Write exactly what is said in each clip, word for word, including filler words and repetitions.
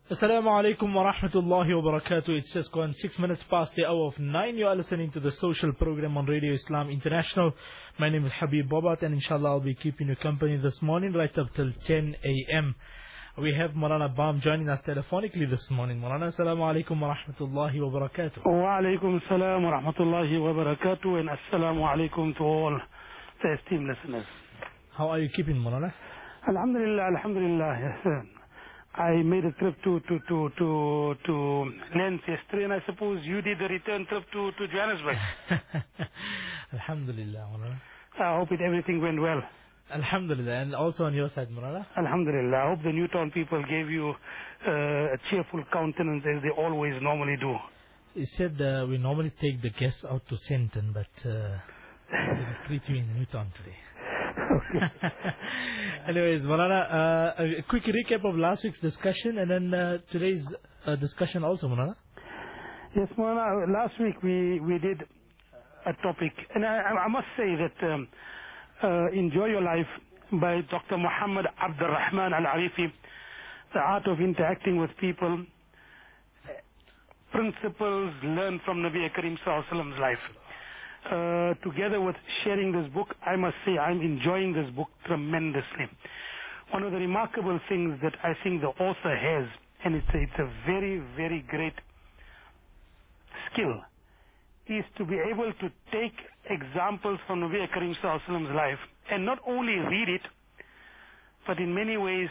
Assalamu alaikum wa rahmatullahi wa barakatuh. It's just gone six minutes past the hour of nine. You are listening to the social program on Radio Islam International. My name is Habib Bobat, and inshallah I'll be keeping you company this morning right up till ten a m We have Maulana Bam joining us telephonically this morning. Maulana, assalamu alaikum wa rahmatullahi wa barakatuh. Wa alaikum assalam wa rahmatullahi wa barakatuh, and assalamu alaikum to all the esteemed listeners. How are you keeping, Maulana? Alhamdulillah, alhamdulillah. Yes. I made a trip to to to to to Lens yesterday, and I suppose you did the return trip to to Johannesburg. Alhamdulillah, Maulana. I hope it everything went well. Alhamdulillah, and also on your side, Maulana. Alhamdulillah. I hope the Newtown people gave you uh, a cheerful countenance as they always normally do. He said uh, we normally take the guests out to Senton, but uh, we'll treat you in Newtown today. Anyways, Maulana, uh, a quick recap of last week's discussion and then uh, today's uh, discussion also, Maulana. Yes, Maulana, last week we, we did a topic, and I, I must say that um, uh, Enjoy Your Life by Doctor Muhammad Abdul Rahman Al-Arifi, The Art of Interacting with People, Principles Learned from Nabi Karim Sallallahu Alaihi Wasallam's Life. Uh, together with sharing this book, I must say I'm enjoying this book tremendously. One of the remarkable things that I think the author has, and it's a, it's a very, very great skill, is to be able to take examples from Nabi Karim Sallallahu Alaihi Wasallam's life and not only read it, but in many ways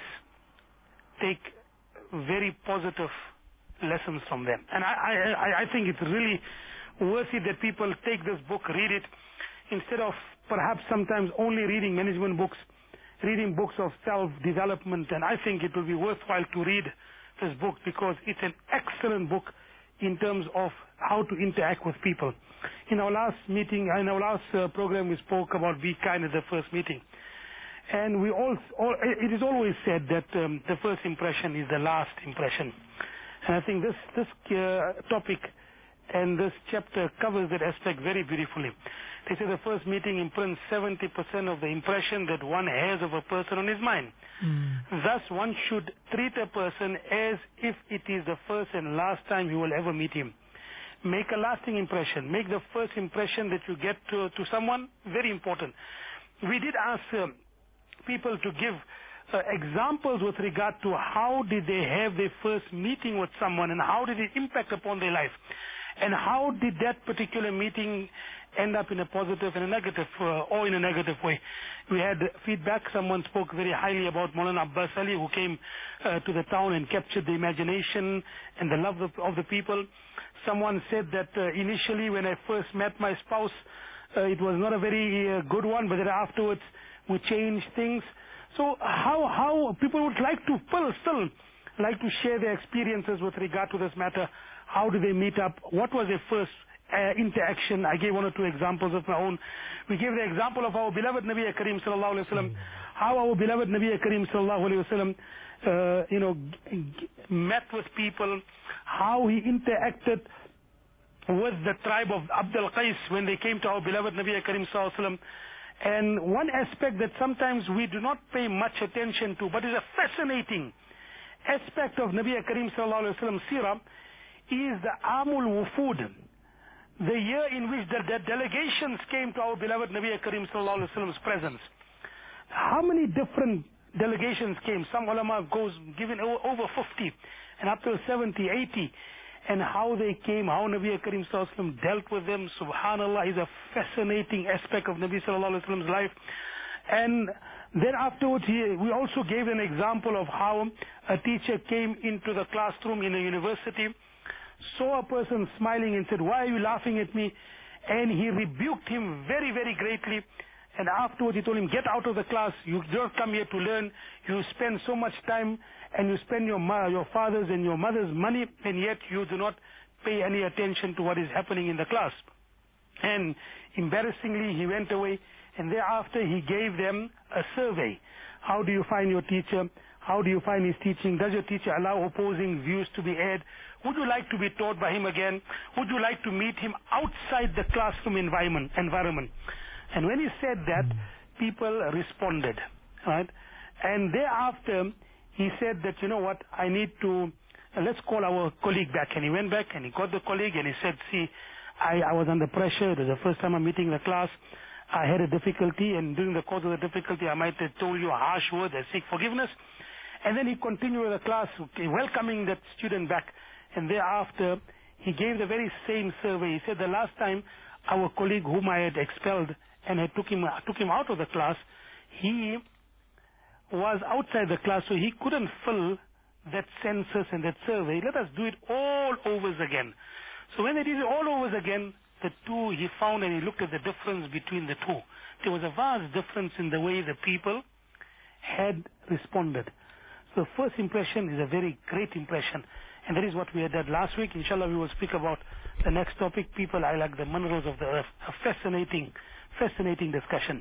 take very positive lessons from them. And I, I, I think it's really worth it that people take this book, read it, instead of perhaps sometimes only reading management books, reading books of self-development. And I think it will be worthwhile to read this book because it's an excellent book in terms of how to interact with people. In our last meeting, in our last uh, program, we spoke about be kind at the first meeting. And we all, all it is always said that um, the first impression is the last impression. And I think this, this uh, topic and this chapter covers that aspect very beautifully. They say the first meeting imprints seventy percent of the impression that one has of a person on his mind. Mm. Thus, one should treat a person as if it is the first and last time you will ever meet him. Make a lasting impression. Make the first impression that you get to, to someone very important. We did ask uh, people to give uh, examples with regard to how did they have their first meeting with someone and how did it impact upon their life. And how did that particular meeting end up in a positive and a negative, uh, or in a negative way? We had feedback. Someone spoke very highly about Maulana Abbas Ali, who came uh, to the town and captured the imagination and the love of, of the people. Someone said that uh, initially when I first met my spouse, uh, it was not a very uh, good one, but then afterwards we changed things. So how, how people would like to still, still like to share their experiences with regard to this matter. How did they meet up? What was their first uh, interaction? I gave one or two examples of my own. We gave the example of our beloved Nabi Karim Sallallahu Alaihi Wasallam, how our beloved Nabi Karim Sallallahu Alaihi Wasallam, uh, you know, g- g- met with people, how he interacted with the tribe of Abdul Qais when they came to our beloved Nabi Karim Sallallahu Alaihi Wasallam. And one aspect that sometimes we do not pay much attention to, but is a fascinating aspect of Nabi Karim Sallallahu Alaihi Wasallam seerah, is the Amul Wufud, the year in which the, the delegations came to our beloved Nabi Karim Sallallahu Alaihi Wasallam's presence. How many different delegations came? Some ulama goes given over fifty and up to seventy, eighty, and how they came, how Nabi Karim Sallallahu Alaihi Wasallam dealt with them. Subhanallah, is a fascinating aspect of Nabi Sallallahu Alaihi Wasallam's life. And then afterwards, he, we also gave an example of how a teacher came into the classroom in a university, saw a person smiling and said, "Why are you laughing at me?" And he rebuked him very, very greatly. And afterwards he told him, "Get out of the class. You don't come here to learn. You spend so much time and you spend your your father's and your mother's money, and yet you do not pay any attention to what is happening in the class." And embarrassingly, he went away. And thereafter he gave them a survey. How do you find your teacher? How do you find his teaching? Does your teacher allow opposing views to be aired? Would you like to be taught by him again? Would you like to meet him outside the classroom environment? environment? And when he said that, people responded, right? And thereafter, he said that, you know what, I need to let's call our colleague back. And he went back and he got the colleague and he said, see, I, I was under pressure. It was the first time I'm meeting the class. I had a difficulty, and during the course of the difficulty, I might have told you a harsh word. I seek forgiveness. And then he continued with the class, okay, welcoming that student back. And thereafter, he gave the very same survey. He said the last time our colleague whom I had expelled and had took him, took him out of the class, he was outside the class, so he couldn't fill that census and that survey. Let us do it all over again. So when they did it all over again, the two, he found and he looked at the difference between the two. There was a vast difference in the way the people had responded. So the first impression is a very great impression. And that is what we had done last week. Inshallah, we will speak about the next topic, people are like the minerals of the earth. A fascinating, fascinating discussion.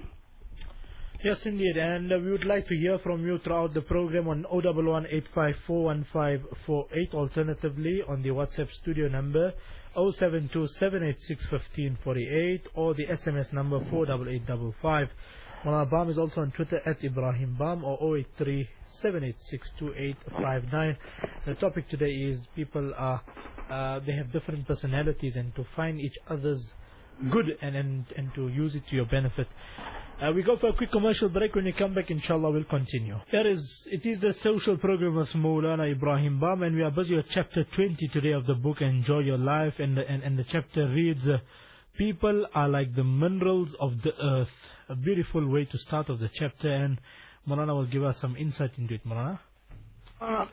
Yes, indeed. And uh, we would like to hear from you throughout the program on zero one one eight five four one five four eight. Alternatively, on the WhatsApp studio number zero seven two seven eight six one five four eight or the S M S number four eight eight five five. Mulana Bam is also on Twitter at Ibrahim Bam or zero eight three seven eight six two eight five nine. The topic today is people are, uh, they have different personalities, and to find each other's good and, and, and to use it to your benefit. Uh, we go for a quick commercial break. When we come back, inshallah, we'll continue. That is, it is the social program of Maulana Ibrahim Bam, and we are busy with chapter twenty today of the book, Enjoy Your Life, and the, and, and the chapter reads, uh, people are like the minerals of the earth. A beautiful way to start off the chapter, and Maulana will give us some insight into it. Maulana? Uh,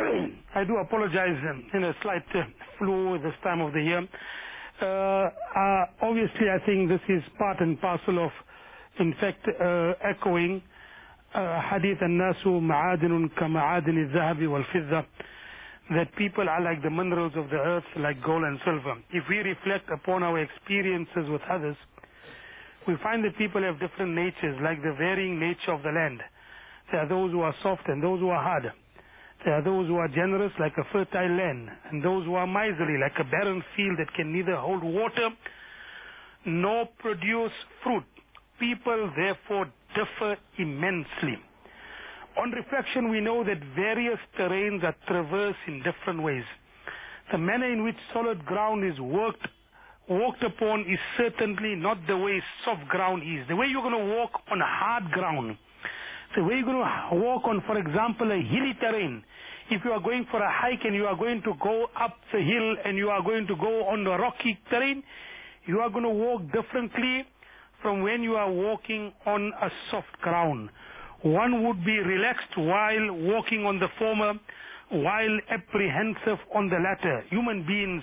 I do apologize um, in a slight uh, flu this time of the year. Uh, uh, obviously, I think this is part and parcel of, in fact, uh, echoing hadith an-nasu ma'adinun ka ma'adini al-zahabi wal-fidda, that people are like the minerals of the earth, like gold and silver. If we reflect upon our experiences with others, we find that people have different natures, like the varying nature of the land. There are those who are soft and those who are hard. There are those who are generous, like a fertile land, and those who are miserly, like a barren field that can neither hold water nor produce fruit. People, therefore, differ immensely. On reflection, we know that various terrains are traversed in different ways. The manner in which solid ground is worked, walked upon is certainly not the way soft ground is. The way you're going to walk on hard ground, the way you're going to walk on, for example, a hilly terrain. If you are going for a hike and you are going to go up the hill and you are going to go on the rocky terrain, you are going to walk differently from when you are walking on a soft ground. One would be relaxed while walking on the former, while apprehensive on the latter. Human beings,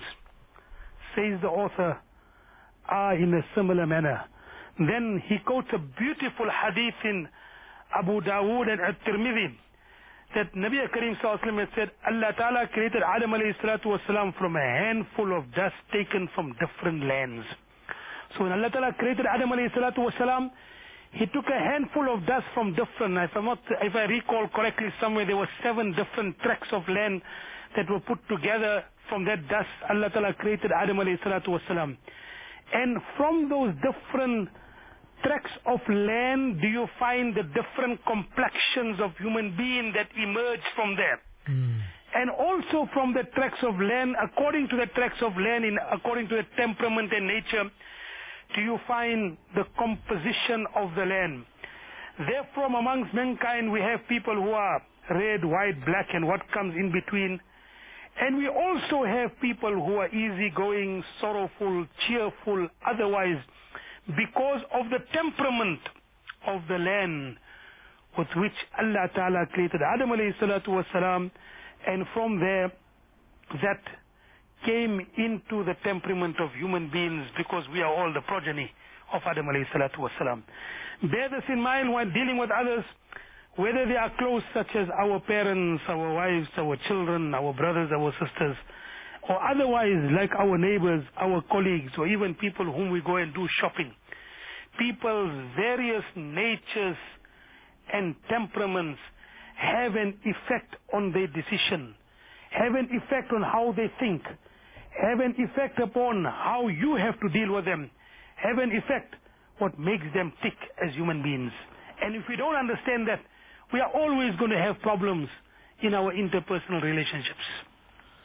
says the author, are in a similar manner. Then he quotes a beautiful hadith in Abu Dawood and At-Tirmidhi, that Nabi Karim Sallallahu Alaihi Wasallam had said, Allah Ta'ala created Adam alayhi salatu wasalam from a handful of dust taken from different lands. So when Allah Ta'ala created Adam alayhi salatu wasalam, He took a handful of dust from different, if, I'm not, if I recall correctly somewhere, there were seven different tracts of land that were put together from that dust. Allah Ta'ala created Adam alayhi salatu wasalam. And from those different tracts of land, do you find the different complexions of human beings that emerge from there? Mm. And also from the tracts of land, according to the tracts of land, in, according to the temperament and nature, do you find the composition of the land. Therefore, amongst mankind, we have people who are red, white, black, and what comes in between. And we also have people who are easygoing, sorrowful, cheerful, otherwise, because of the temperament of the land with which Allah Ta'ala created Adam alayhi salatu wasalam, and from there, that came into the temperament of human beings, because we are all the progeny of Adam alayhi salatu wasalam. Bear this in mind while dealing with others, whether they are close, such as our parents, our wives, our children, our brothers, our sisters, or otherwise like our neighbors, our colleagues, or even people whom we go and do shopping. People's various natures and temperaments have an effect on their decision, have an effect on how they think, have an effect upon how you have to deal with them, have an effect what makes them tick as human beings. And if we don't understand that, we are always going to have problems in our interpersonal relationships.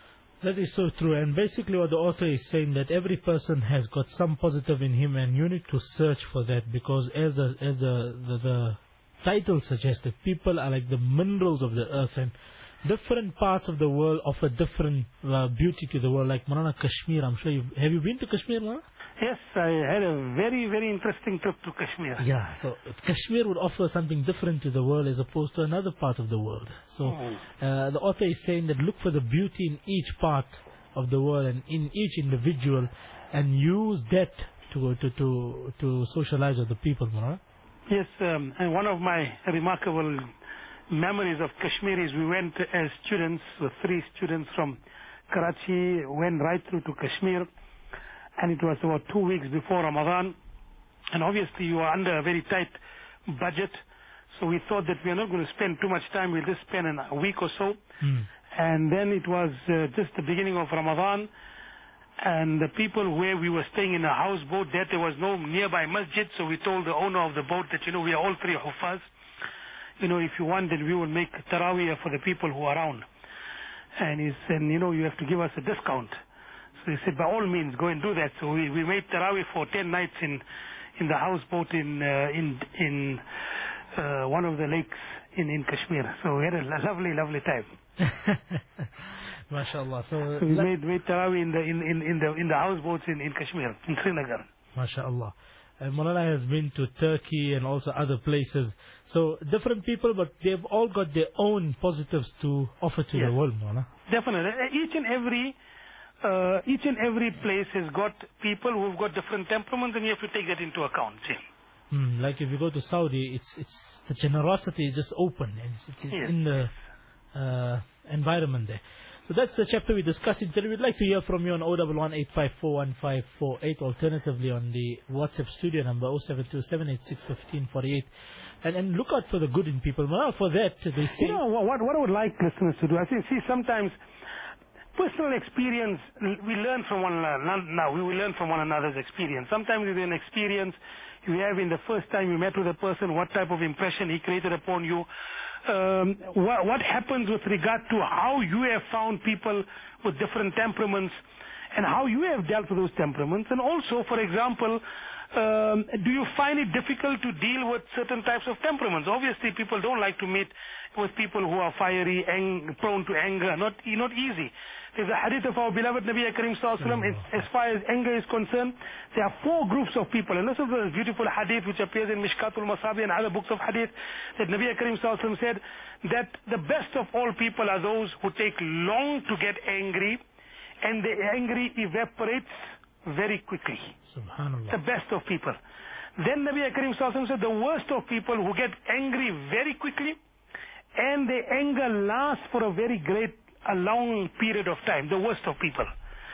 That is so true. And basically what the author is saying, that every person has got some positive in him, and you need to search for that, because as the as the the, the title suggested, people are like the minerals of the earth, and different parts of the world offer different uh, beauty to the world. Like Manana, Kashmir, I'm sure you have you been to Kashmir, Manana? Yes, I had a very, very interesting trip to Kashmir. Yeah, so Kashmir would offer something different to the world as opposed to another part of the world. So Oh. uh, the author is saying that look for the beauty in each part of the world and in each individual, and use that to to to, to socialize with the people, Manana. Yes, um, and one of my remarkable memories of Kashmir is we went as students, with three students from Karachi, went right through to Kashmir, and it was about two weeks before Ramadan, and obviously you are under a very tight budget, so we thought that we are not going to spend too much time, we'll just spend a week or so, Mm. and then it was uh, just the beginning of Ramadan, and the people where we were staying in a houseboat, that there was no nearby masjid, so we told the owner of the boat that, you know, we are all three Hufaz. You know, if you want, then we will make Taraweeh for the people who are around. And he said, you know, you have to give us a discount. So he said, by all means, go and do that. So we, we made Taraweeh for ten nights in in the houseboat in uh, in in uh, one of the lakes in, in Kashmir. So we had a lovely, lovely time. MashaAllah. So, So we let- made, made Taraweeh in the in, in, in the in the houseboats in, in Kashmir, in Srinagar. MashaAllah. And Maulana has been to Turkey and also other places. So different people, but they've all got their own positives to offer to Yes. the world, Maulana. Definitely. Each and every uh, each and every place has got people who've got different temperaments, and you have to take that into account. See? Hmm, like if you go to Saudi, it's it's the generosity is just open, and it's, it's, it's Yes. in the uh, environment there. So that's the chapter we discussed today. We'd like to hear from you on zero one one eight five four one five four eight, alternatively on the WhatsApp studio number zero seven two seven eight six one five four eight. And, and look out for the good in people. Well, for that, they say... You know, what, what I would like listeners to do, I think, see, sometimes personal experience, we learn from one another. Now, we will learn from one another's experience. Sometimes with an experience you have in the first time you met with a person, what type of impression he created upon you. Um, what, what happens with regard to how you have found people with different temperaments and how you have dealt with those temperaments. And also, for example, um, do you find it difficult to deal with certain types of temperaments? Obviously, people don't like to meet with people who are fiery, ang- prone to anger. Not, not easy. There's a hadith of our beloved Nabi Karim Sallallahu Alaihi Wasallam. As, as far as anger is concerned, there are four groups of people. And this is a beautiful hadith which appears in Mishkatul Masabi and other books of hadith, that Nabi Karim Sallallahu Alaihi Wasallam said that the best of all people are those who take long to get angry, and the angry evaporates very quickly. Subhanallah. The best of people. Then Nabi Karim Sallallahu Alaihi Wasallam said the worst of people who get angry very quickly, and their anger lasts for a very great, a long period of time, the worst of people.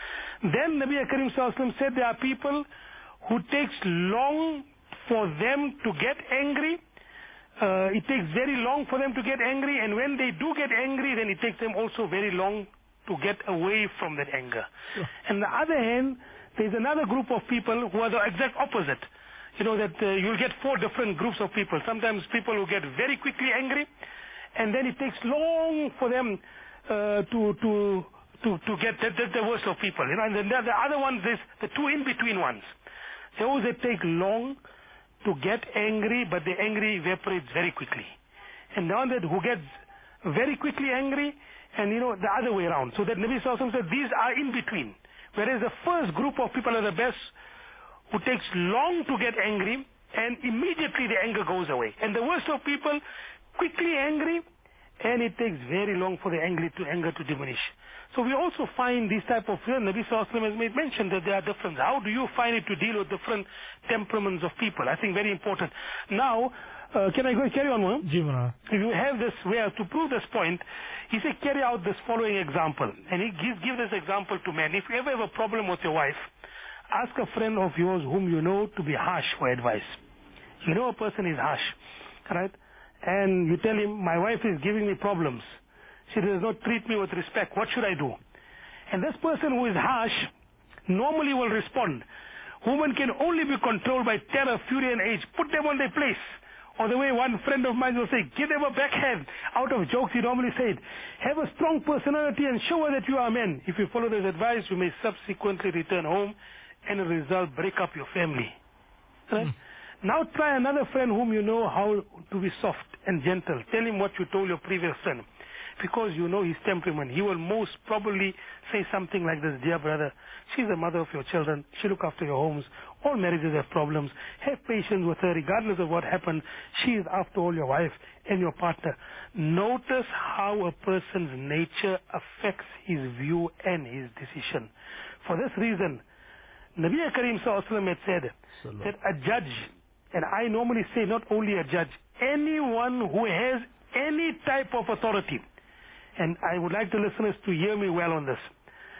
Then Nabi Karim Sallallahu Alaihi Wasallam said there are people who takes long for them to get angry. Uh, it takes very long for them to get angry, and when they do get angry, then it takes them also very long to get away from that anger. Sure. On the other hand, there's another group of people who are the exact opposite. You know that uh, you'll get four different groups of people. Sometimes people who get very quickly angry, and then it takes long for them uh, to to to to get the, the, the worst of people. You know, and then the, the other ones is the two in between ones. Those that take long to get angry, but the angry evaporates very quickly. And now that who gets very quickly angry, and you know the other way around. So that Nabi Sallallahu Alaihi Wasallam said these are in between. Whereas the first group of people are the best, who takes long to get angry, and immediately the anger goes away. And the worst of people, quickly angry, and it takes very long for the angry to anger to diminish. So we also find these type of, you know, Nabi Sallallahu Alaihi Wasallam has made mention that there are different. How do you find it to deal with different temperaments of people? I think very important. Now, uh, can I go carry on, Mohammed? Ji, Maulana. If you have this, where to prove this point, he said carry out this following example. And he gives give this example to men. If you ever have a problem with your wife, ask a friend of yours whom you know to be harsh for advice. You know a person is harsh, right? And you tell him, my wife is giving me problems. She does not treat me with respect. What should I do? And this person who is harsh normally will respond. Women can only be controlled by terror, fury, and age. Put them on their place. Or the way one friend of mine will say, give them a backhand. Out of jokes, he normally said, have a strong personality and show her that you are a man. If you follow this advice, you may subsequently return home and as a result break up your family. Right? Mm. Now try another friend whom you know how to be soft and gentle. Tell him what you told your previous friend. Because you know his temperament. He will most probably say something like this, dear brother, she's the mother of your children. She look after your homes. All marriages have problems. Have patience with her regardless of what happened. She is after all your wife and your partner. Notice how a person's nature affects his view and his decision. For this reason, Nabi Karim Sallallahu Alaihi Wasallam had said Salam. that a judge, and I normally say not only a judge, anyone who has any type of authority, and I would like the listeners to hear me well on this.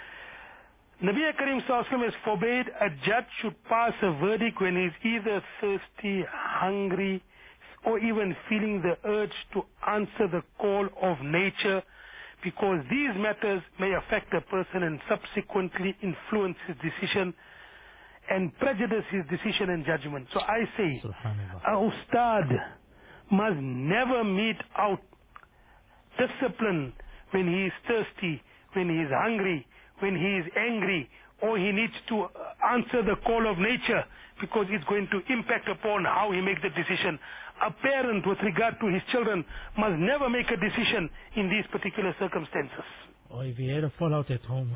Nabi Karim Sallallahu Alaihi Wasallam has forbade a judge should pass a verdict when he is either thirsty, hungry, or even feeling the urge to answer the call of nature, because these matters may affect a person and subsequently influence his decision and prejudice his decision and judgment. So I say, a ustad must never mete out discipline when he is thirsty, when he is hungry, when he is angry, or he needs to answer the call of nature, because it's going to impact upon how he makes the decision. A parent with regard to his children must never make a decision in these particular circumstances. Or if he had a fallout at home.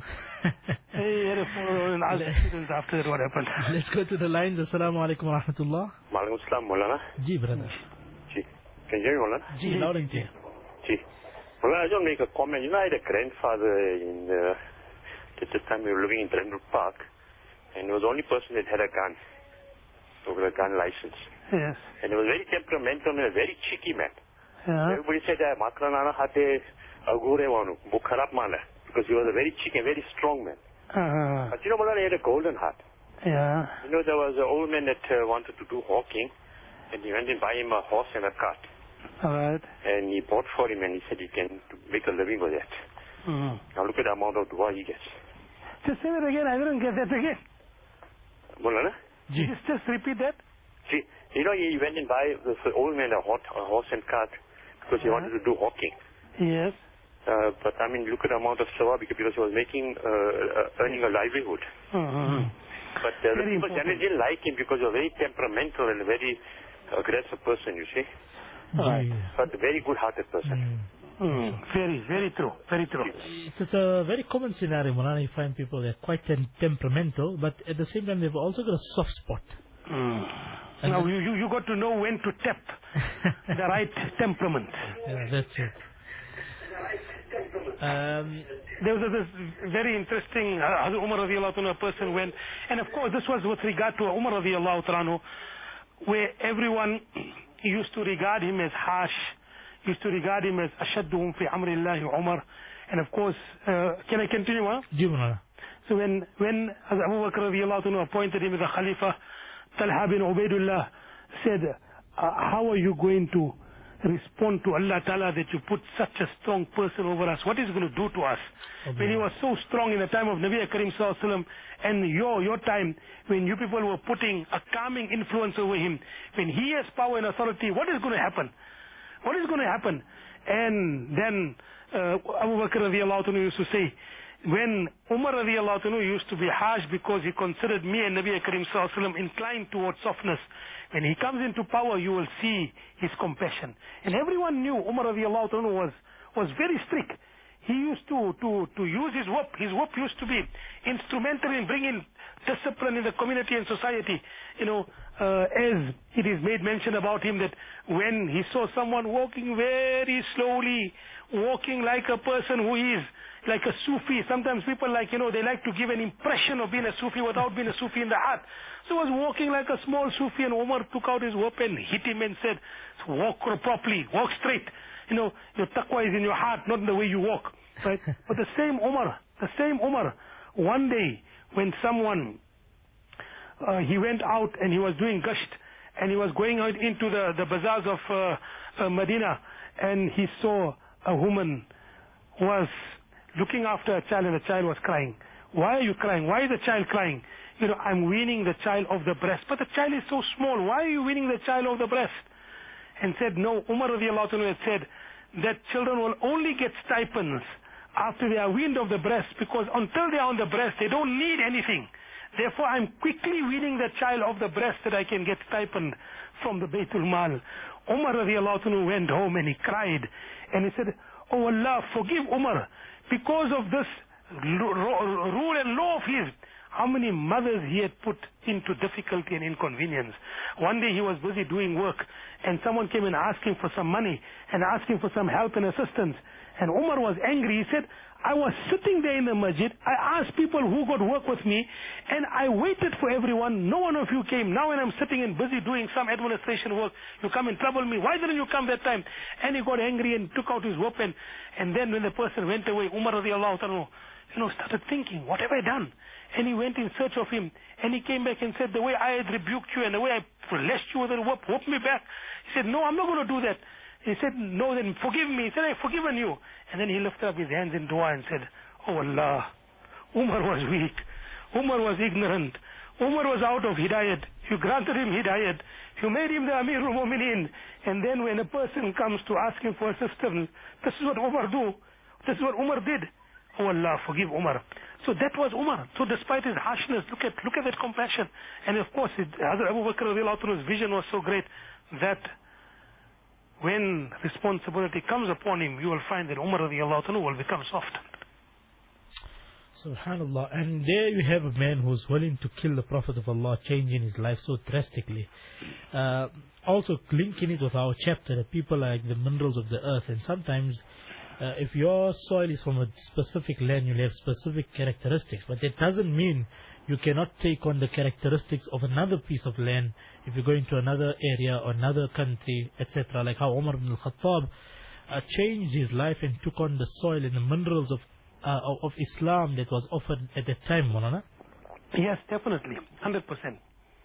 He had a fallout and asked students after that what happened. Let's go to the lines. Assalamu alaikum wa rahmatullah. Wa alaikum assalam, Maulana. Ji, brother. Ji. Can you hear me, Maulana? Ji, loud and clear. Ji. Maulana, I just want to make a comment. You know, I had a grandfather in the... At the time we were living in Trentwood Park, and he was the only person that had a gun, over a gun license. Yes. And he was very temperamental and a very cheeky man. Yeah. Everybody said that Makranana hate agure wanu, bukharap mala, because he was a very cheeky and very strong man. Uh, but you know, Maulana, he had a golden heart. Yeah. You know, there was an old man that uh, wanted to do hawking, and he went and buy him a horse and a cart. All right. And he bought for him, and he said he can make a living with that. Mm. Now look at the amount of dua he gets. Just say that again. I didn't get that again. Maulana? Just, just repeat that. See, you know, he went and buy this old man a, hot, a horse and cart because he Uh-huh. wanted to do hawking. Yes. Uh, but I mean, look at the amount of sawab because he was making, uh, uh, earning a livelihood. Mm-hmm. But uh, the Very people important. generally didn't like him because he was a very temperamental and a very aggressive person, you see. Right. But a very good-hearted person. Mm. Mm. Very, very true. Very true. It's, it's a very common scenario, Maulana. You find people that are quite tem- temperamental, but at the same time they've also got a soft spot. Mm. Now you, you you got to know when to tap the right temperament. Yeah, that's it. Um, There was this very interesting uh, Hazrat Umar radiallahu anhu, a person went, and of course this was with regard to Umar radiallahu anhu, where everyone used to regard him as harsh, used to regard him as ashadduhum fi amrillahi Umar, and of course, uh, can I continue? Huh? Ji, Maulana. So when when Hazrat Abu Bakr radiallahu anhu appointed him as a Khalifa, Talha bin Ubaidullah said, uh, how are you going to respond to Allah Ta'ala that you put such a strong person over us? What is he going to do to us? Okay. When he was so strong in the time of Nabi Karim Sallallahu Alaihi Wasallam, and your your time when you people were putting a calming influence over him, when he has power and authority, what is going to happen? What is going to happen? And then uh, Abu Bakr radiallahu anhu used to say, when Umar radiallahu anhu used to be harsh because he considered me and Nabi Karim Sallallahu Alaihi Wasallam inclined towards softness, when he comes into power, you will see his compassion. And everyone knew Umar radiallahu anhu was, was very strict. He used to, to, to use his whip. His whip used to be instrumental in bringing discipline in the community and society. You know, uh, as it is made mention about him that when he saw someone walking very slowly, walking like a person who is like a Sufi. Sometimes people like, you know, they like to give an impression of being a Sufi without being a Sufi in the heart. So he was walking like a small Sufi, and Umar took out his whip and hit him and said, walk properly, walk straight. You know, your taqwa is in your heart, not in the way you walk. Right? But the same Umar, the same Umar, one day when someone, uh, he went out and he was doing gasht, and he was going out into the, the bazaars of uh, uh, Medina, and he saw a woman who was looking after a child, and the child was crying. Why are you crying? Why is the child crying? You know, I'm weaning the child off the breast. But the child is so small. Why are you weaning the child off the breast? and said, no, Umar radiallahu anhu had said that children will only get stipends after they are weaned of the breast, because until they are on the breast, they don't need anything. Therefore, I'm quickly weaning the child of the breast that I can get stipend from the Baytul Mal. Umar radiallahu anhu went home and he cried and he said, oh Allah, forgive Umar because of this rule and law of his. How many mothers he had put into difficulty and inconvenience. One day he was busy doing work and someone came and asked him for some money and asked him for some help and assistance. And Umar was angry. He said, I was sitting there in the masjid. I asked people who got work with me and I waited for everyone. No one of you came. Now when I'm sitting and busy doing some administration work, you come and trouble me. Why didn't you come that time? And he got angry and took out his weapon. And then when the person went away, Umar radiallahu anhu, you know, started thinking, what have I done? And he went in search of him. And he came back and said, the way I had rebuked you and the way I lashed you with a whip, whoop me back. He said, no, I'm not going to do that. He said, no, then forgive me. He said, I've forgiven you. And then he lifted up his hands in dua and said, oh Allah, Umar was weak. Umar was ignorant. Umar was out of hidayat. You granted him hidayat. You made him the Amirul Mu'mineen. And then when a person comes to ask him for assistance, this is what Umar do. This is what Umar did. Oh Allah, forgive Umar. So that was Umar. So despite his harshness, look at look at that compassion. And of course, it, Hazrat Abu Bakr radiallahu anhu's vision was so great that when responsibility comes upon him, you will find that Umar radiallahu anhu will become soft. Subhanallah. And there you have a man who's willing to kill the Prophet of Allah, changing his life so drastically. Uh, also linking it with our chapter, that people are like the minerals of the earth, and sometimes Uh, if your soil is from a specific land, you'll have specific characteristics. But that doesn't mean you cannot take on the characteristics of another piece of land if you go into another area or another country, et cetera. Like how Umar ibn al-Khattab uh, changed his life and took on the soil and the minerals of uh, of Islam that was offered at that time, Maulana. Yes, definitely, one hundred percent.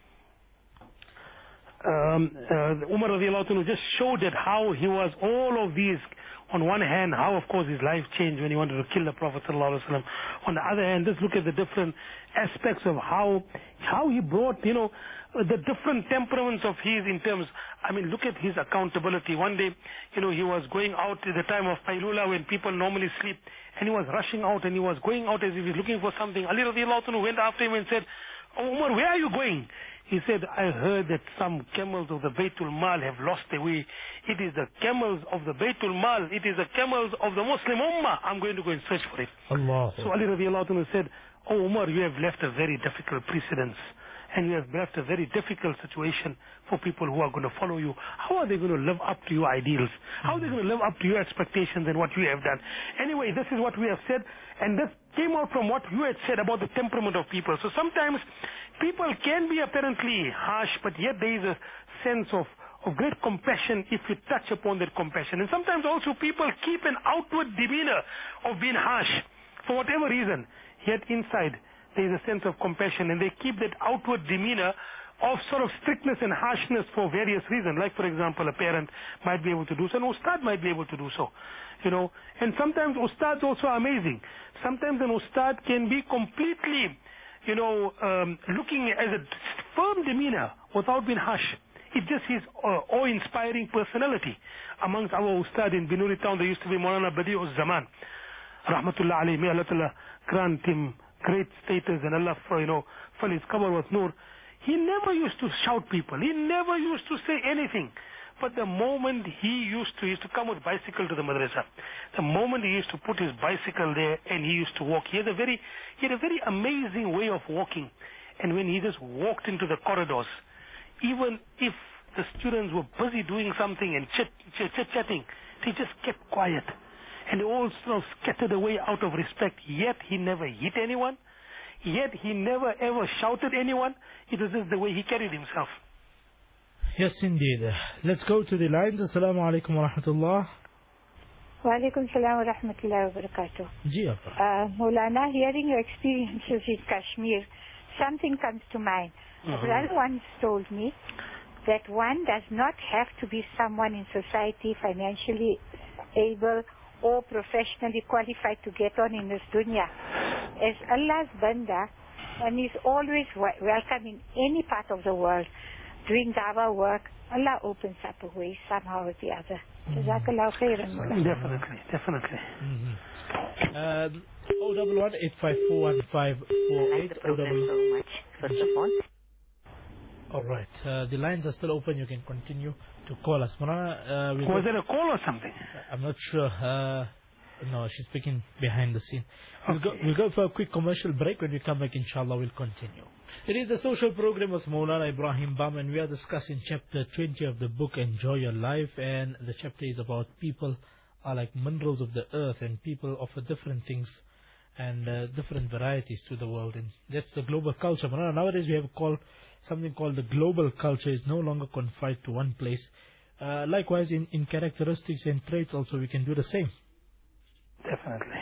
Um, uh, Umar radiallahu anhu just showed that how he was all of these. On one hand, how of course his life changed when he wanted to kill the Prophet sallallahu alaihi wasallam. On the other hand, just look at the different aspects of how how he brought, you know, the different temperaments of his in terms. I mean, look at his accountability. One day, you know, he was going out at the time of Qailula when people normally sleep, and he was rushing out and he was going out as if he's looking for something. Ali radiallahu anhu went after him and said, "Oh Umar, where are you going?" He said, I heard that some camels of the Baytul Mal have lost their way. It is the camels of the Baytul Mal. It is the camels of the Muslim Ummah. I'm going to go and search for it. Allah. So Ali radiallahu anhu said, oh Umar, you have left a very difficult precedence. And you have left a very difficult situation for people who are going to follow you. How are they going to live up to your ideals? How are they going to live up to your expectations and what you have done? Anyway, this is what we have said. And this came out from what you had said about the temperament of people. So sometimes people can be apparently harsh, but yet there is a sense of, of great compassion if you touch upon that compassion. And sometimes also people keep an outward demeanor of being harsh for whatever reason. Yet inside there is a sense of compassion, and they keep that outward demeanor of sort of strictness and harshness for various reasons. Like, for example, a parent might be able to do so, an ustad might be able to do so. You know, and sometimes ustads also are amazing. Sometimes an ustad can be completely, you know, um, looking as a firm demeanor without being harsh. It's just his uh, awe-inspiring personality. Amongst our ustad in Binuri town, there used to be Maulana Badi'uz Zaman. Rahmatullah alayhi, may Allah Ta'ala grant him great status and Allah, for, you know, fill his cover with nur. He never used to shout people. He never used to say anything. But the moment he used to, he used to come with bicycle to the madrasa. The moment he used to put his bicycle there and he used to walk, he had a very, he had a very amazing way of walking. And when he just walked into the corridors, even if the students were busy doing something and chit, chit, chit chatting, they just kept quiet. And they all sort of scattered away out of respect. Yet he never hit anyone. Yet he never ever shouted anyone. It was just the way he carried himself. Yes, indeed. Let's go to the lines. Assalamu alaikum wa rahmatullah. Wa alaikum salam wa rahmatullahi wa barakatuh. Ji, uh, Maulana, hearing your experiences in Kashmir, something comes to mind. Mm-hmm. A brother once told me that one does not have to be someone in society financially able or professionally qualified to get on in this dunya. As Allah's banda, one is always welcome in any part of the world. doing dawah work, Allah opens up a way somehow or the other. Jazakallah khairan. Definitely, definitely. Mm-hmm. Um, oh double one eight five four one five four eight. Oh double so much. First of all. All right. Uh, the lines are still open. You can continue to call us. Marana, uh, we'll Was go, there a call or something? I'm not sure. Uh, no, she's speaking behind the scene. We'll, go, we'll go for a quick commercial break. When we come back, inshallah, we'll continue. It is the social program of Maulana Ibrahim Bam, and we are discussing chapter twenty of the book, Enjoy Your Life. And the chapter is about people are like minerals of the earth, and people offer different things and uh, different varieties to the world. And that's the global culture. Maulana, nowadays we have a call, something called the global culture is no longer confined to one place. Uh, likewise, in, in characteristics and traits also, we can do the same. Definitely.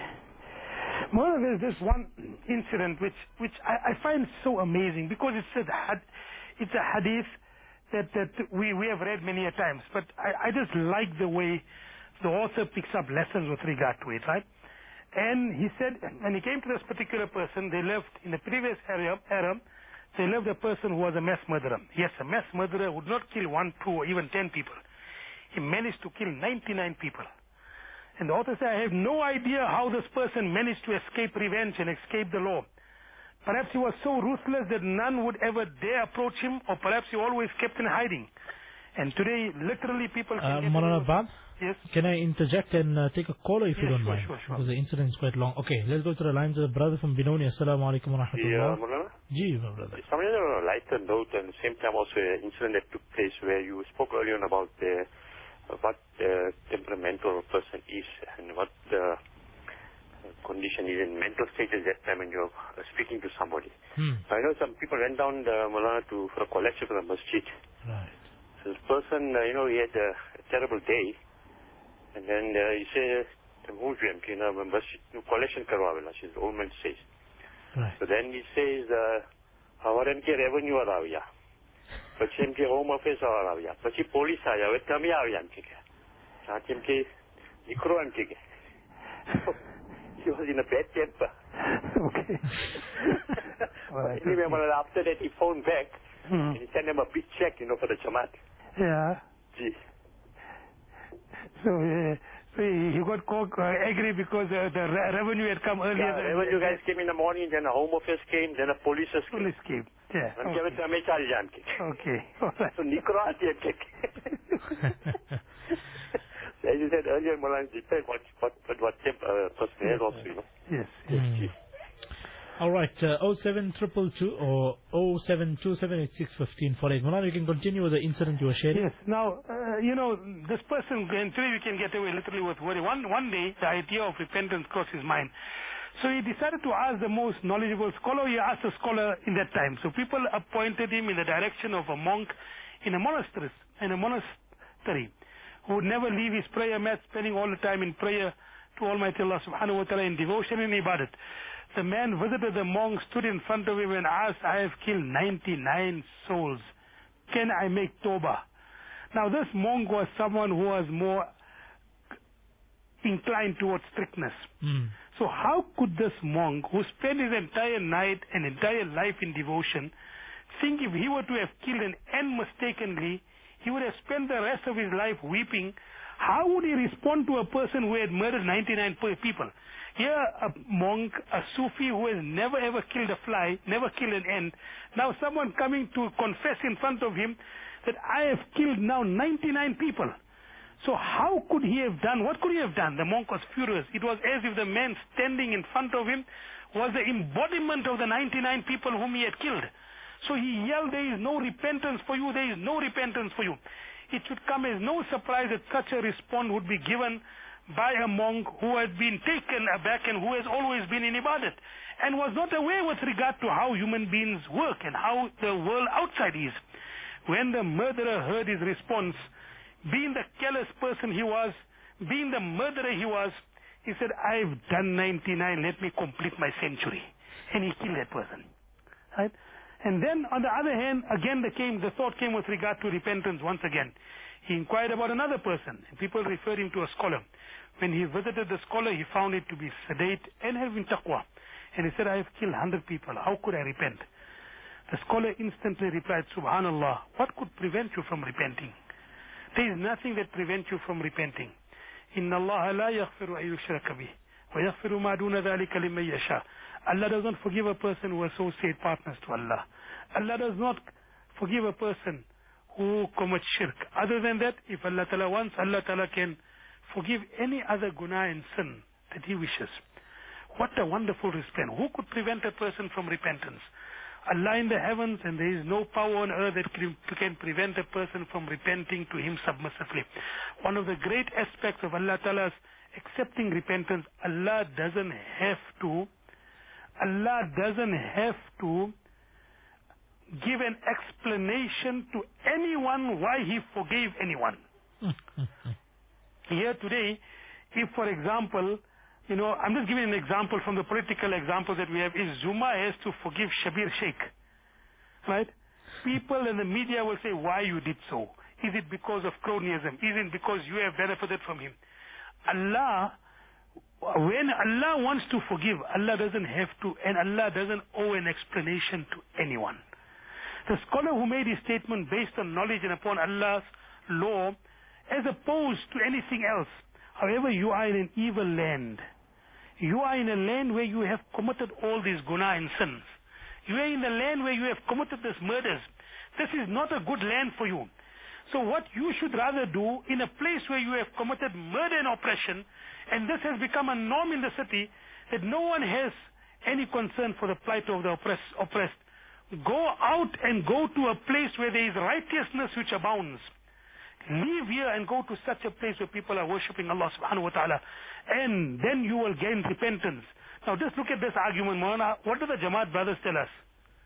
More there's this one incident which which I, I find so amazing because it's a had, it's a hadith that that we we have read many a times, but I, I just like the way the author picks up lessons with regard to it, right? And he said, when he came to this particular person, they lived in the previous era, era they lived a person who was a mass murderer. Yes, a mass murderer would not kill one, two, or even ten people. He managed to kill ninety-nine people. And the author said, I have no idea how this person managed to escape revenge and escape the law. Perhaps he was so ruthless that none would ever dare approach him, or perhaps he always kept in hiding. And today, literally, people can Uh, get Maulana away- Bab, Yes. can I interject and uh, take a caller if you Yeah, don't sure, mind? sure, sure. Because the incident is quite long. Okay, let's go to the lines of the brother from Binoni. Assalamu alaikum wa Yeah, rahmatullah. Mulana. Ji, my brother. Something on a lighter note, and at the same time also an incident that took place where you spoke earlier on about the, what the temperamental person is and what the condition is in mental state at that time when you're speaking to somebody. Hmm. I know some people went down the Mulana to for a collection for the masjid. Right. So this person, uh, you know, he had a, a terrible day, and then uh, he said, "Who's you? You know, masjid collection karwavela." She's the old man says. Right. So then he says, "Our M K revenue આવ્યા, પછી એમ કે home office વાળા આવ્યા, પછી police આવ્યા, હવે તમે આવ્યા એમ કે સાચી એમ કે દીકરો એમ કે he was in a bad temper." Okay. Right, Anyway, okay. after that he phoned back Hmm. and he sent him a big check, you know, for the Jamaat. Yeah. Gee. So, uh, so he he got co- uh, angry because uh, the re- revenue had come earlier. Yeah, than when you guys came in the morning, then the home office came, then the police came. Police came. Yeah. એમ કે હવે Okay. તમે ચાલી જા એમ કે Okay. All right. તો નીકળો આથી એમ કે as you said earlier, Malan, depends what what what, what temp, uh, person has also, you know. Yes. Hmm. All right, uh, oh seven two two two or oh seven two seven eight six one five four eight. Maulana, you can continue with the incident you were sharing. Yes. Now, uh, you know, this person, and today we can get away literally with worry. One, one day, the idea of repentance crossed his mind. So he decided to ask the most knowledgeable scholar. He asked a scholar in that time. So people appointed him in the direction of a monk in a monastery, in a monastery, who would never leave his prayer mat, spending all the time in prayer to Almighty Allah subhanahu wa ta'ala in devotion and ibadat. The man visited the monk, stood in front of him and asked, I have killed ninety-nine souls. Can I make tawbah? Now this monk was someone who was more inclined towards strictness. Hmm. So how could this monk, who spent his entire night and entire life in devotion, think if he were to have killed an ant mistakenly, he would have spent the rest of his life weeping? How would he respond to a person who had murdered ninety-nine people? Here, a monk, a Sufi who has never ever killed a fly, never killed an ant, now someone coming to confess in front of him that I have killed now ninety-nine people. So how could he have done, what could he have done? The monk was furious. It was as if the man standing in front of him was the embodiment of the ninety-nine people whom he had killed. So he yelled, there is no repentance for you, there is no repentance for you. It should come as no surprise that such a response would be given by a monk who had been taken aback and who has always been in ibadat and was not aware with regard to how human beings work and how the world outside is. When the murderer heard his response, being the careless person he was, being the murderer he was, he said, I've done ninety-nine, let me complete my century. And he killed that person. Right? And then on the other hand, again the, came, the thought came with regard to repentance once again. He inquired about another person. People referred him to a scholar. When he visited the scholar, he found it to be sedate and having taqwa. And he said, I have killed one hundred people. How could I repent? The scholar instantly replied, Subhanallah, what could prevent you from repenting? There is nothing that prevents you from repenting. Inna Allah la yaghfiru an yushraka bih, wa yaghfiru ma duna dhalika liman yasha. Allah does not forgive a person who associates partners to Allah. Allah does not forgive a person who commits shirk. Other than that, if Allah Ta'ala wants, Allah Ta'ala can forgive any other guna and sin that He wishes. What a wonderful response. Who could prevent a person from repentance? Allah in the heavens, and there is no power on earth that can prevent a person from repenting to Him submissively. One of the great aspects of Allah Ta'ala's accepting repentance, Allah doesn't have to, Allah doesn't have to give an explanation to anyone why He forgave anyone. Here today, if for example, you know, I'm just giving an example from the political example that we have, is Zuma has to forgive Shabir Sheikh, right? People in the media will say, why you did so? Is it because of cronyism? Is it because you have benefited from him? Allah, when Allah wants to forgive, Allah doesn't have to, and Allah doesn't owe an explanation to anyone. The scholar who made his statement based on knowledge and upon Allah's law, as opposed to anything else. However, you are in an evil land. You are in a land where you have committed all these guna and sins. You are in a land where you have committed these murders. This is not a good land for you. So what you should rather do in a place where you have committed murder and oppression, and this has become a norm in the city, that no one has any concern for the plight of the oppressed, oppressed. Go out and go to a place where there is righteousness which abounds. Leave here and go to such a place where people are worshipping Allah subhanahu wa ta'ala, and then you will gain repentance. Now just look at this argument, Maulana. What do the Jamaat brothers tell us?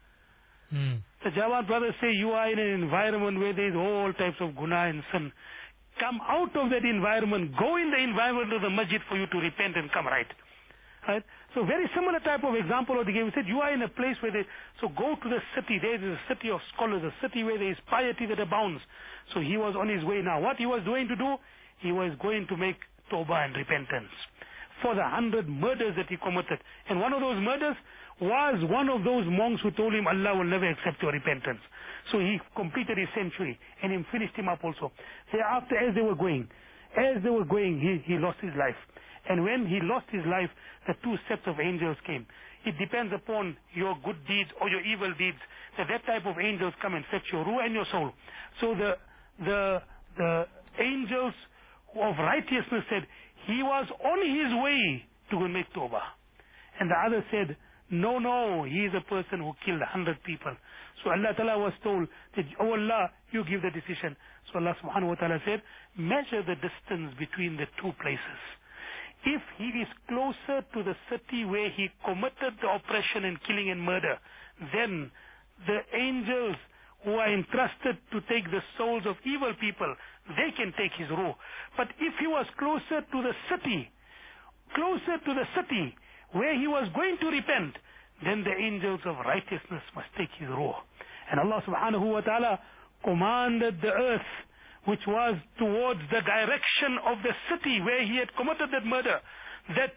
Hmm. The Jamaat brothers say you are in an environment where there is all types of guna and sin. Come out of that environment. Go in the environment of the masjid for you to repent and come right. Right? So very similar type of example of the game. We said you are in a place where they, so go to the city. There is a city of scholars, a city where there is piety that abounds. So he was on his way now. What he was going to do? He was going to make tawbah and repentance for the hundred murders that he committed. And one of those murders was one of those monks who told him Allah will never accept your repentance. So he completed his century and he finished him up also. Thereafter, as they were going, as they were going, he, he lost his life. And when he lost his life, the two sets of angels came. It depends upon your good deeds or your evil deeds, that that type of angels come and fetch your ruh and your soul. So the the the angels of righteousness said he was on his way to go and make tawbah. And the other said, no, no, he is a person who killed a hundred people. So Allah Ta'ala was told that, oh Allah, you give the decision. So Allah Subhanahu wa Ta'ala said, measure the distance between the two places. If he is closer to the city where he committed the oppression and killing and murder, then the angels who are entrusted to take the souls of evil people, they can take his ruh. But if he was closer to the city, closer to the city where he was going to repent, then the angels of righteousness must take his ruh. And Allah subhanahu wa ta'ala commanded the earth, which was towards the direction of the city where he had committed that murder, that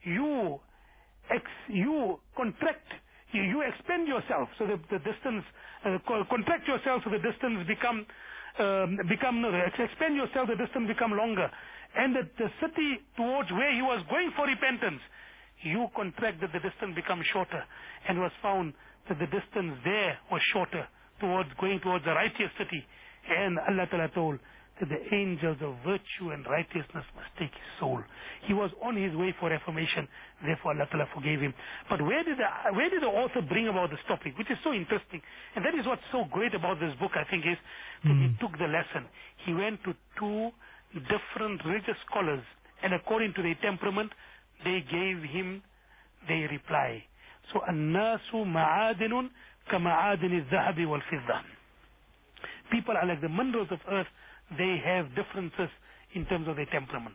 you ex, you contract, you, you expend yourself, so that the distance, uh, contract yourself so the distance become, um, become, expend yourself, the distance become longer. And that the city towards where he was going for repentance, you contract that the distance becomes shorter. And it was found that the distance there was shorter, towards going towards the righteous city. And Allah Ta'ala told that the angels of virtue and righteousness must take his soul. He was on his way for reformation, therefore Allah Ta'ala forgave him. But where did the, where did the author bring about this topic, which is so interesting? And that is what's so great about this book, I think, is that mm. he took the lesson. He went to two different religious scholars, and according to their temperament, they gave him their reply. So, النَّاسُ مَعَادِنٌ كَمَعَادِنِ الذَّهَبِ وَالْفِضَّةِ. People are like the minerals of earth. They have differences in terms of their temperament.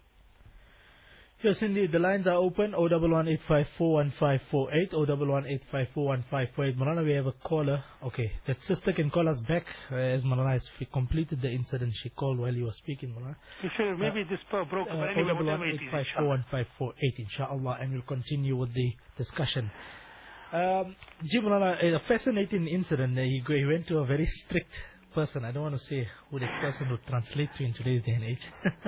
Yes, indeed. The lines are open. oh one one eight five four one five four eight. oh one one eight five four one five four eight. Marana, we have a caller. Okay, that sister can call us back uh, as Marana has completed the incident. She called while you were speaking, Marana. Sure, maybe uh, this broke. Uh, oh one one eight five four one five four eight, inshallah, and we'll continue with the discussion. Um, Ji Maulana, a fascinating incident. Uh, He, go- he went to a very strict person. I don't want to say who that person would translate to in today's day and age.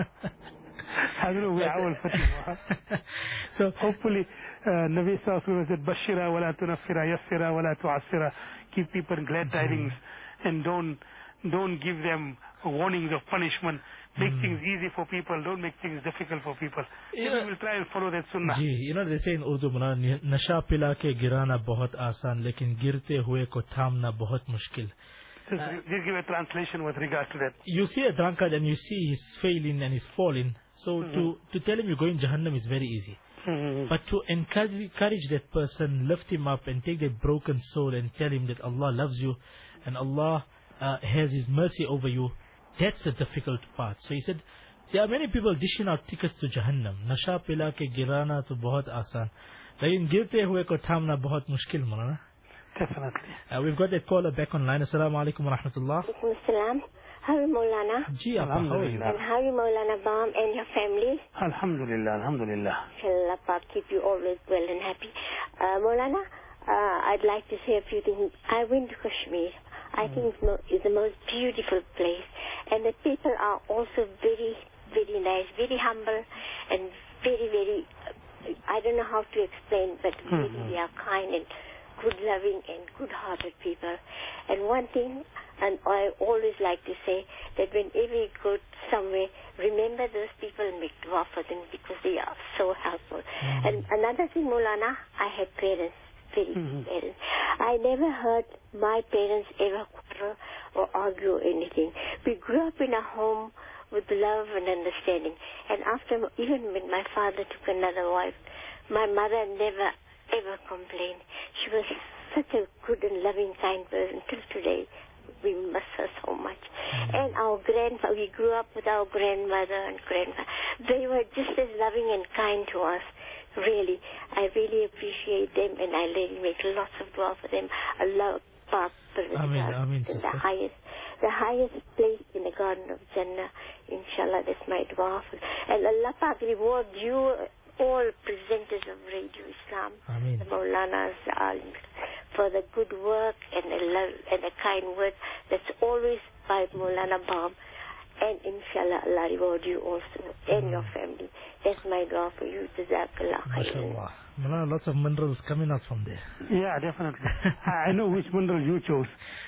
I don't know where I will fit in. So, Hopefully, uh, Nabi Sallallahu Alaihi Wasallam said, Bashira wala tunafira, yassira wala tu'assira. Give people glad tidings and don't don't give them warnings of punishment. Make Mm. things easy for people. Don't make things difficult for people. Yeah. Maybe we'll try and follow that sunnah. Ji, you know, they say in Urdu, Maulana, नशा पिला के गिराना बहुत आसान, लेकिन गिरते हुए को थामना बहुत मुश्किल. Just, just give a translation with regards to that. You see a drunkard and you see he's failing and he's falling. So Mhm. to, to tell him you're going Jahannam is very easy. Mhm. But to encourage, encourage that person, lift him up and take that broken soul and tell him that Allah loves you and Allah uh, has His mercy over you, that's the difficult part. So he said, there are many people dishing out tickets to Jahannam. Nasha pila ke girana to bahut asan. Lekin girte hue ko thamna bahut mushkil, Maulana. Definitely. Uh, we've got that caller back online. Assalamu alaikum wa rahmatullah. Alaikum Assalam. How are you, Maulana? Ji, Appa, how are you? And how are you, Maulana Baum, and your family? Alhamdulillah, Alhamdulillah. Shall Allah keep you always well and happy. Uh, Maulana, uh, I'd like to say a few things. I went to Kashmir. I think it's, mo- it's the most beautiful place. And the people are also very, very nice, very humble, and very, very, uh, I don't know how to explain, but really Mhm. they are kind and good-loving and good-hearted people. And one thing, and I always like to say, that whenever you go somewhere, remember those people and make dua for them because they are so helpful. Mhm. And another thing, Maulana, I had parents, very good Mhm. parents. I never heard my parents ever quarrel or argue or anything. We grew up in a home with love and understanding. And after, even when my father took another wife, my mother never ever complained. She was such a good and loving, kind person. Till today, we miss her so much. And our grandfather, we grew up with our grandmother and grandfather. They were just as loving and kind to us. Really, I really appreciate them, and I really make lots of dua for them. Allah Pak Ameen, ameen, in the sister. highest, the highest place in the Garden of Jannah. Inshallah, that's my dua. for- And Allah Pak reward you, all presenters of Radio Islam, Ameen. the Maulanas, the Alims, for the good work and the love and the kind word that's always by Maulana Baum. And inshallah, Allah reward you also and your family. That's my dua for you. Jazakallah khairan. MashaAllah. Maulana, lots of minerals coming out from there. Yeah, definitely. I I know which mineral you chose.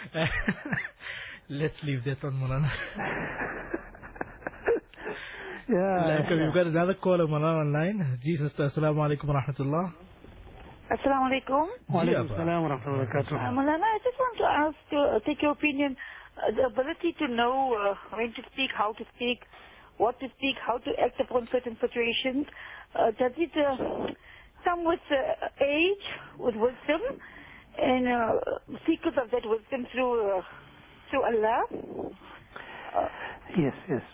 Let's leave that on, Maulana. Yeah. Like, uh, we've got another caller, Maulana, online. Jesus, assalamu alaikum wa rahmatullah. Assalamu alaikum. Wa alaikum Yeah, salam wa rahmatullahi wa Uh, barakatuh. Maulana, I just want to ask, uh, take your opinion, uh, the ability to know uh, when to speak, how to speak, what to speak, how to act upon certain situations. Uh, does it uh, come with uh, age, with wisdom, and uh, secrets of that wisdom through uh, through Allah? Uh, Yes, yes.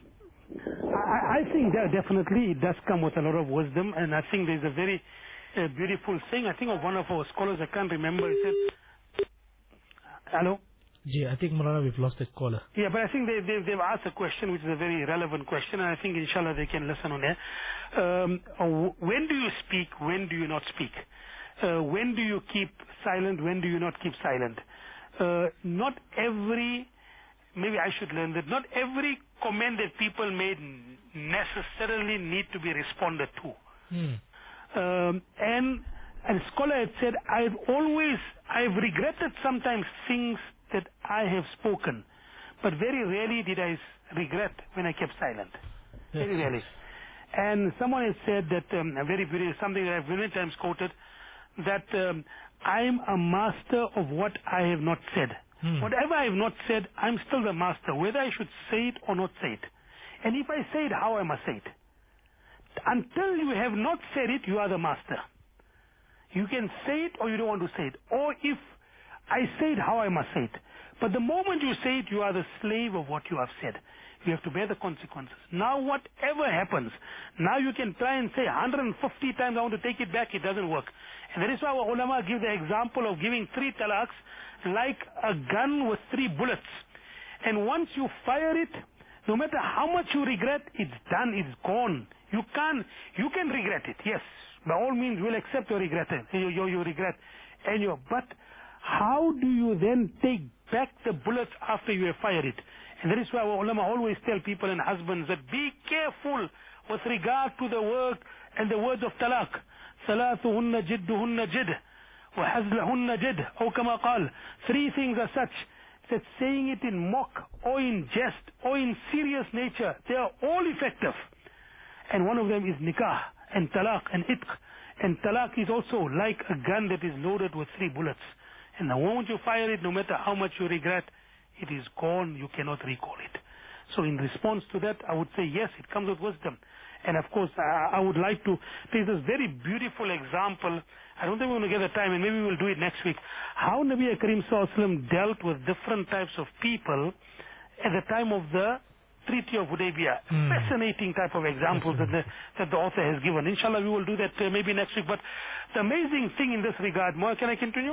I, I think that definitely it does come with a lot of wisdom, and I think there's a very uh, beautiful saying. I think of one of our scholars, I can't remember, he said, hello? Gee, I think, Maulana, we've lost that caller. Yeah, but I think they, they, they've asked a question which is a very relevant question, and I think inshallah they can listen on there. Um, uh, when do you speak? When do you not speak? Uh, when do you keep silent? When do you not keep silent? Uh, not every, maybe I should learn that, not every comment that people made necessarily need to be responded to. Hmm. Um, and a scholar had said, I've always, I've regretted sometimes things that I have spoken, but very rarely did I s- regret when I kept silent. Very That's rarely. And someone has said that, um, a very, very, something that I've many times quoted, that um, I'm a master of what I have not said. Hmm. Whatever I have not said, I'm still the master, whether I should say it or not say it. And if I say it, how I must say it. Until you have not said it, you are the master. You can say it or you don't want to say it. Or if I say it, how I must say it. But the moment you say it, you are the slave of what you have said. You have to bear the consequences. Now whatever happens, now you can try and say one hundred fifty times I want to take it back, it doesn't work. And that is why our ulama give the example of giving three talaqs like a gun with three bullets. And once you fire it, no matter how much you regret, it's done, it's gone. You can't, you can regret it, yes. by all means we'll accept your regret, your, your, your regret and your, but how do you then take back the bullets after you have fired it? And that is why our ulama always tell people and husbands that be careful with regard to the word and the words of talaq. ثلاثهن جدهن جد وحزلهن جد أو كما قال. Three things are such that saying it in mock or in jest or in serious nature, they are all effective. And one of them is nikah and talaq and itq. And talaq is also like a gun that is loaded with three bullets. And the moment you fire it, no matter how much you regret, it is gone, you cannot recall it. So in response to that, I would say yes, it comes with wisdom. And of course, I, I would like to take this very beautiful example. I don't think we're going to get the time, and maybe we'll do it next week. How Nabi Karim Sallallahu Alaihi Wasallam dealt with different types of people at the time of the Treaty of Hudaybiyah. Mm. Fascinating type of examples that the, that the author has given. Inshallah, we will do that uh, maybe next week. But the amazing thing in this regard, Moa, can I continue?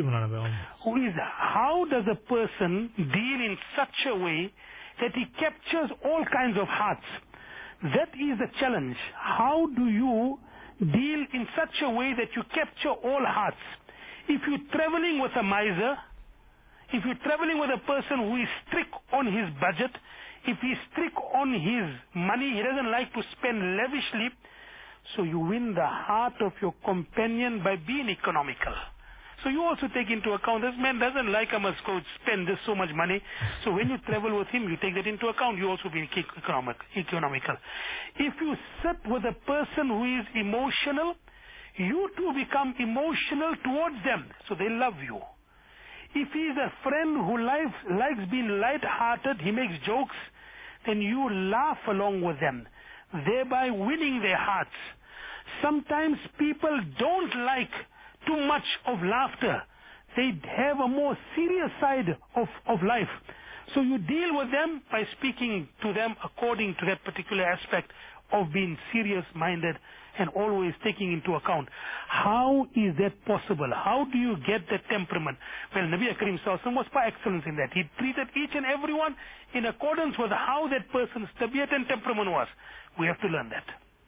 Who is, how does a person deal in such a way that he captures all kinds of hearts? That is the challenge. How do you deal in such a way that you capture all hearts? If you're traveling with a miser, if you're traveling with a person who is strict on his budget, if he's strict on his money, he doesn't like to spend lavishly, so you win the heart of your companion by being economical. So you also take into account, this man doesn't like I must go spend this so much money. So when you travel with him, you take that into account. You also be economic, economical. If you sit with a person who is emotional, you too become emotional towards them. So they love you. If he is a friend who likes, likes being light-hearted, he makes jokes, then you laugh along with them, thereby winning their hearts. Sometimes people don't like too much of laughter. They have a more serious side of, of life. So you deal with them by speaking to them according to that particular aspect of being serious-minded and always taking into account. How is that possible? How do you get that temperament? Well, Nabi Karim Sallallahu Alaihi Wasallam was by excellence in that. He treated each and everyone in accordance with how that person's tabiat and temperament was. We have to learn that.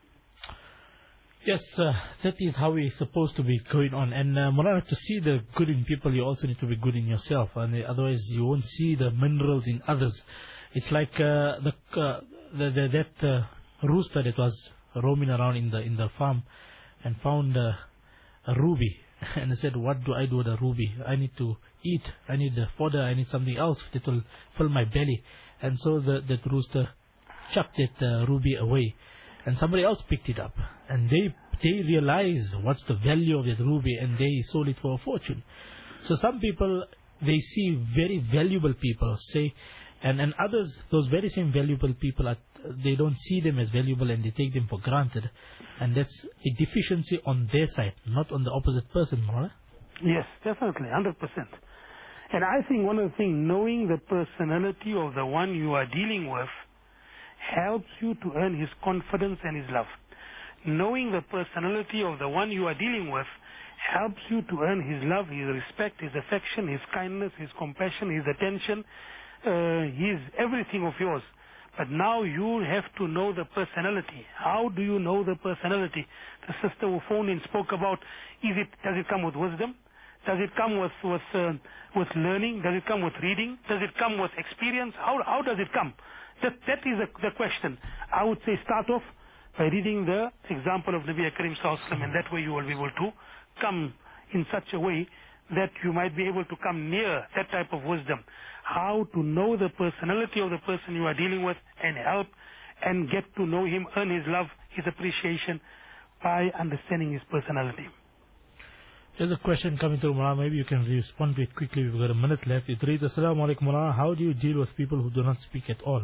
Yes, uh, that is how we're supposed to be going on. And uh, Mulana, to see the good in people, you also need to be good in yourself. And uh, otherwise, you won't see the minerals in others. It's like uh, the, uh, the, the that uh, rooster that was roaming around in the in the farm and found uh, a ruby. And he said, "What do I do with a ruby? I need to eat. I need the fodder. I need something else that will fill my belly." And so the that rooster chucked that uh, ruby away. And somebody else picked it up, and they they realize what's the value of that ruby, and they sold it for a fortune. So some people, they see very valuable people, say, and, and others, those very same valuable people, are, they don't see them as valuable, and they take them for granted. And that's a deficiency on their side, not on the opposite person, Mara. Yes, definitely, one hundred percent. And I think one of the things, knowing the personality of the one you are dealing with, helps you to earn his confidence and his love. Knowing the personality of the one you are dealing with helps you to earn his love, his respect, his affection, his kindness, his compassion, his attention, uh, his everything of yours. But now you have to know the personality. How do you know the personality? The sister who phoned in spoke about, is it, does it come with wisdom? Does it come with with uh, with learning? Does it come with reading? Does it come with experience? How how does it come? That, that is the, the question. I would say start off by reading the example of Nabi Karim Sallallahu Alaihi Wasallam, and that way you will be able to come in such a way that you might be able to come near that type of wisdom. How to know the personality of the person you are dealing with and help and get to know him, earn his love, his appreciation by understanding his personality. There's a question coming through, Mullah. Maybe you can respond to it quickly. We've got a minute left. It reads, Assalamu alaikum, Mullah. How do you deal with people who do not speak at all?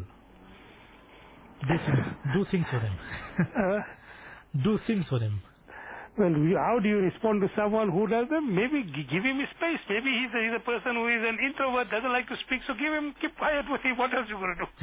Do things, do things for them. uh, do things for them. Well, how do you respond to someone who does them? Maybe give him his space. Maybe he's a, he's a person who is an introvert, doesn't like to speak, so give him, keep quiet with him. What else are you going to do?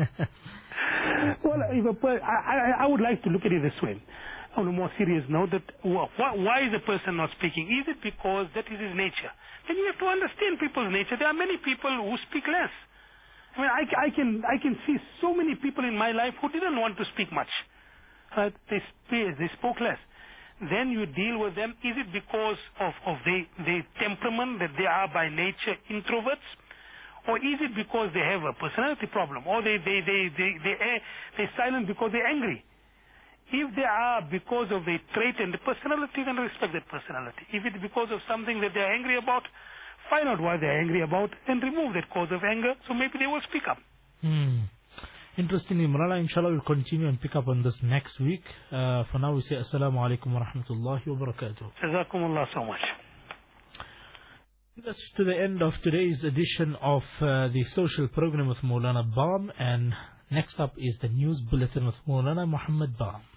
Well, if a per- I, I, I would like to look at it this way. On a more serious note, that why, why is a person not speaking? Is it because that is his nature? Then you have to understand people's nature. There are many people who speak less. I mean, I, I can I can see so many people in my life who didn't want to speak much. Uh, they they spoke less. then you deal with them. Is it because of, of their, their temperament, that they are by nature introverts? Or is it because they have a personality problem? Or they, they, they, they, they, they, they're silent because they're angry? If they are because of their trait and the personality, then respect that personality. If it's because of something that they're angry about, find out why they're angry about and remove that cause of anger, so maybe they will speak up. Hmm. Interestingly, Malala, inshallah, we'll continue and pick up on this next week. Uh, for now, we say Assalamu alaikum wa rahmatullahi wa barakatuh. Jazakumullah so much. That's to the end of today's edition of uh, the social program with Maulana Bam, and next up is the news bulletin with Maulana Muhammad Bam.